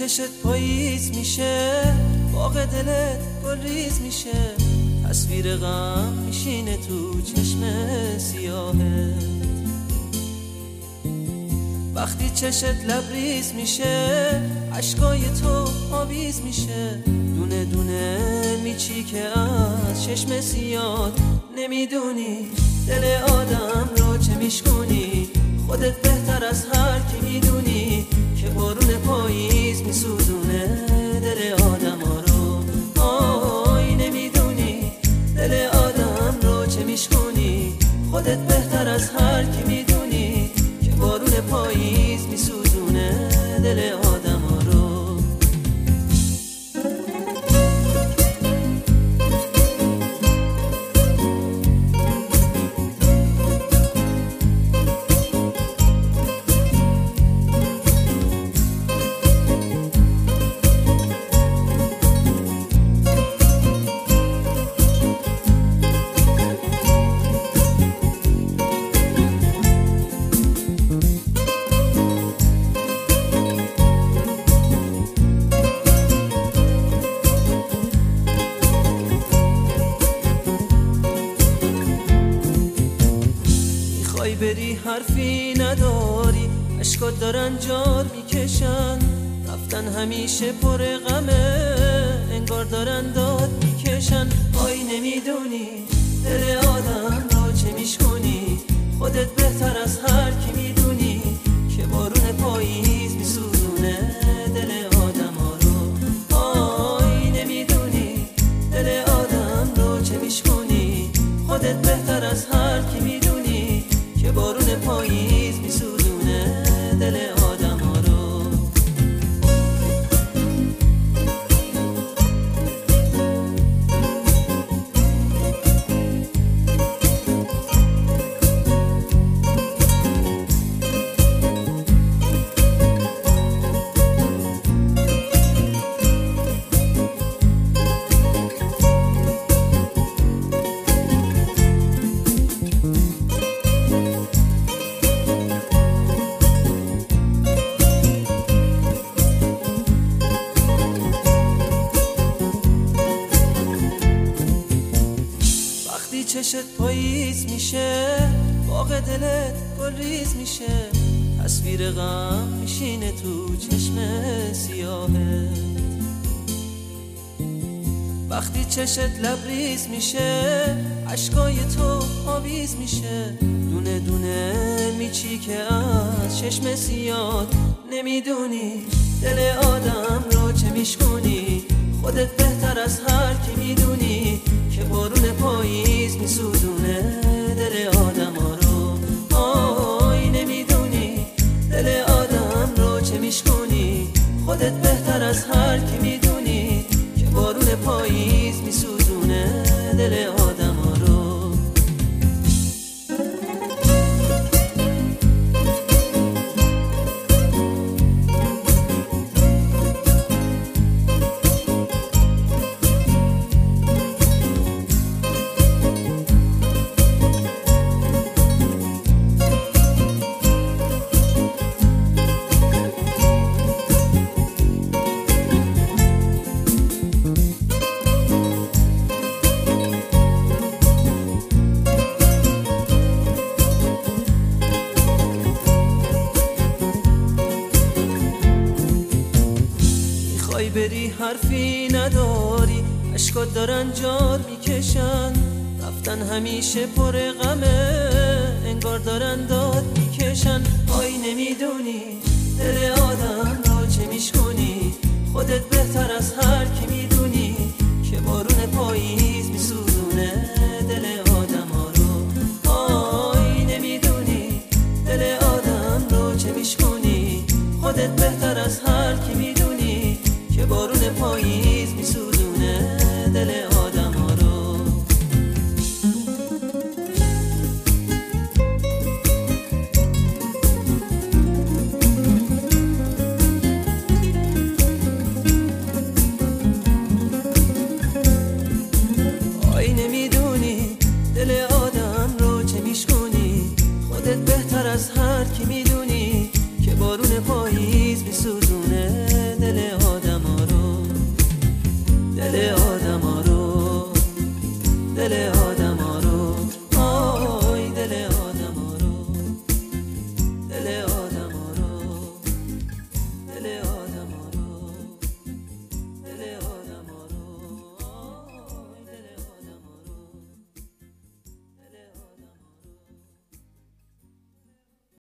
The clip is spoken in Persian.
چشت پاییز میشه، باغ دلت گل ریز میشه، تصویر غم میشینه تو چشم سیاهت. وقتی چشت لبریز میشه، عشقای تو آویز میشه، دونه دونه میچی که از چشم سیاه. نمیدونی دل آدم رو چه میشکنی، خودت بهتر از هر کی میدونی که بارون پاییز میسوزونه دل آدم ها رو. آی نمیدونی دل آدم رو چه میشکنی، خودت بهتر از هر کی میدونی که بارون پاییز میسوزونه دل آدم ها رو. بری حرفی نداری، اشکات دارن جار میکشن، رفتن همیشه پر غمه، انگار دارن داد میکشن. آی نمیدونی دل آدم رو چه میشکنی، خودت بهتر از هر کی میدونی که بارون پاییز میسوزونه دل آدم ها رو. آی نمیدونی دل آدم رو چه میشکنی، خودت بهتر از هر کی میدونی که بارون پاییز میسوزونه دل آدم ها رو. چشت پاییز میشه، باغ دلت گل ریز میشه، تصویر غم میشینه تو چشم سیاهت. وقتی چشت لبریز میشه، عشقای تو آویز میشه، دونه دونه میچی که از چشم سیاه. نمیدونی دل آدم رو چه میشکنی، خودت بهتر از هر کی میدونی که بارون پاییز میسوزونه دل آدم ها رو. آی نمیدونی دل آدم رو چه میشکنی، خودت بهتر از هر کی میدونی که بارون پاییز میسوزونه دل آدم ها رو. بری حرفی نداری، اشکات دارن جار میکشن، رفتن همیشه پر غمه، انگار دارن داد میکشن. آی نمیدونی دل آدم رو چه میشکنی، خودت بهتر از هر کی میدونی که بارون پاییز